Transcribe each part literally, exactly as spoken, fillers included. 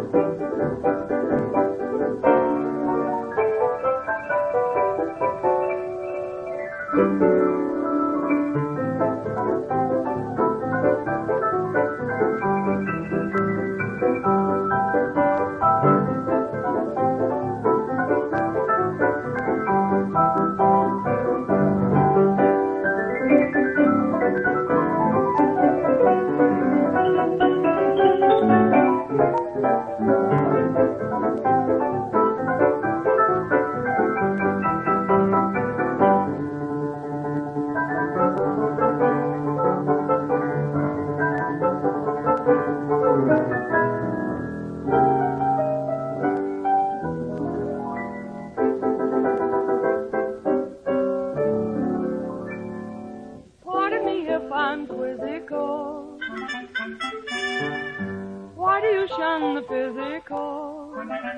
Pardon me if I'm quizzical. Why do you shun the physical?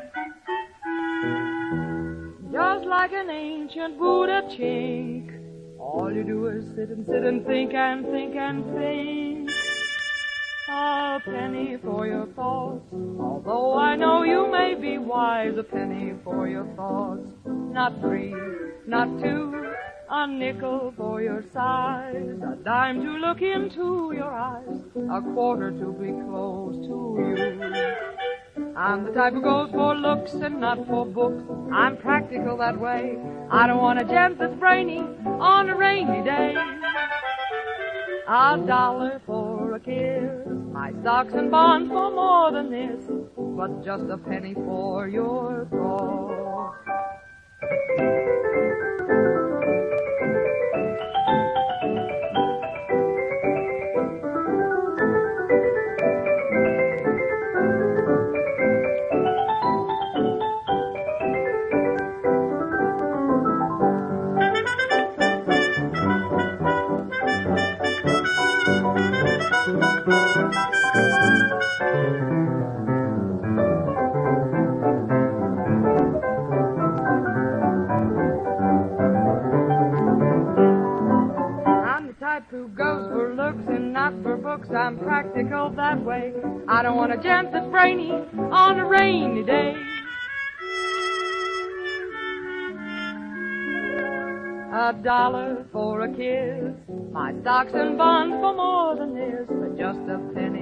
Just like an ancient Buddha chink, all you do is sit and sit and think and think and think. A penny for your thoughts, although I know you may be wise. A penny for your thoughts, not three, not two. A nickel for your sighs, a dime to look into your eyes, a quarter to be close to you. I'm the type who goes for looks and not for books. I'm practical that way. I don't want a gent that's brainy on a rainy day. A dollar for a kiss, my stocks and bonds for more than this, but just a penny for your thoughts. Who goes for looks and not for books. I'm practical that way. I don't want a gent that's brainy on a rainy day. A dollar for a kiss, my stocks and bonds for more than this, but just a penny